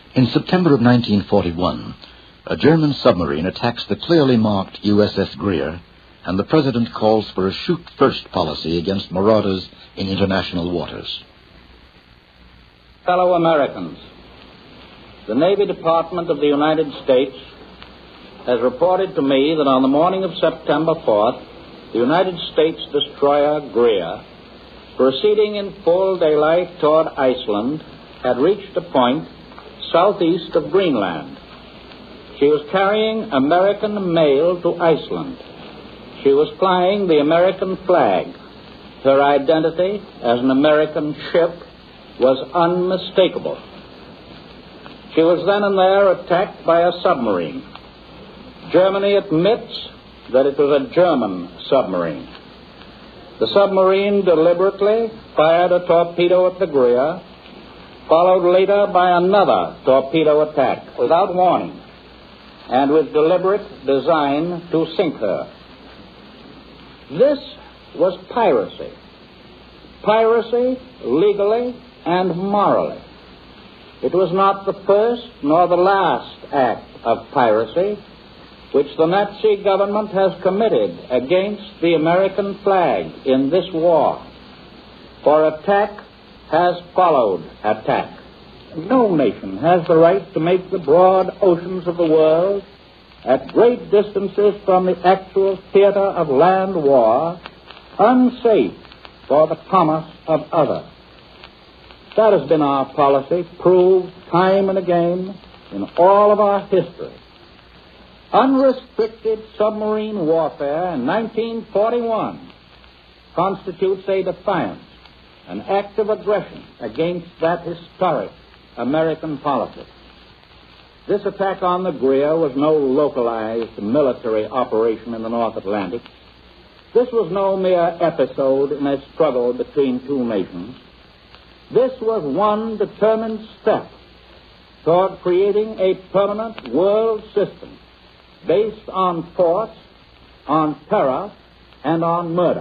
In September of 1941, a German submarine attacks the clearly marked USS Greer, and the President calls for a shoot-first policy against marauders in international waters. Fellow Americans, the Navy Department of the United States has reported to me that on the morning of September 4th, the United States destroyer Greer, proceeding in full daylight toward Iceland, had reached a point southeast of Greenland. She was carrying American mail to Iceland. She was flying the American flag. Her identity as an American ship was unmistakable. She was then and there attacked by a submarine. Germany admits that it was a German submarine. The submarine deliberately fired a torpedo at the Greer, followed later by another torpedo attack without warning and with deliberate design to sink her. This was piracy. Piracy legally and morally. It was not the first nor the last act of piracy which the Nazi government has committed against the American flag in this war. For attack has followed attack. No nation has the right to make the broad oceans of the world, at great distances from the actual theater of land war, unsafe for the commerce of others. That has been our policy, proved time and again in all of our history. Unrestricted submarine warfare in 1941 constitutes a defiance, an act of aggression against that historic American policy. This attack on the Greer was no localized military operation in the North Atlantic. This was no mere episode in a struggle between two nations. This was one determined step toward creating a permanent world system based on force, on terror, and on murder.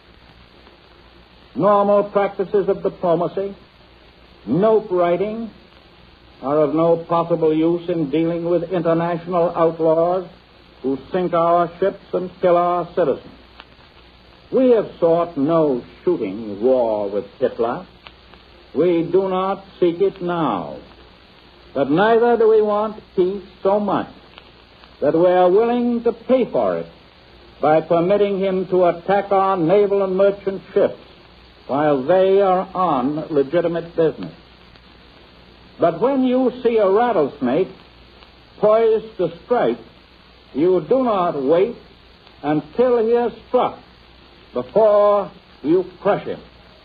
Normal practices of diplomacy, note writing, are of no possible use in dealing with international outlaws who sink our ships and kill our citizens. We have sought no shooting war with Hitler. We do not seek it now. But neither do we want peace so much that we are willing to pay for it by permitting him to attack our naval and merchant ships while they are on legitimate business. But when you see a rattlesnake poised to strike, you do not wait until he is struck before you crush him.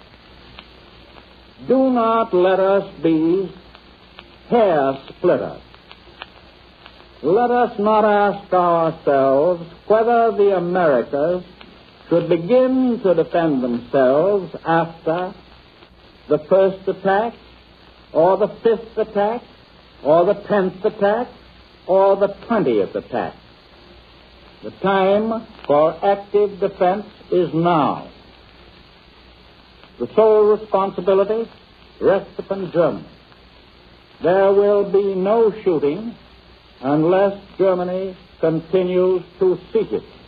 Do not let us be hair splitters. Let us not ask ourselves whether the Americas should begin to defend themselves after the first attack, or the 5th attack, or the 10th attack, or the 20th attack. The time for active defense is now. The sole responsibility rests upon Germany. There will be no shooting unless Germany continues to seek it.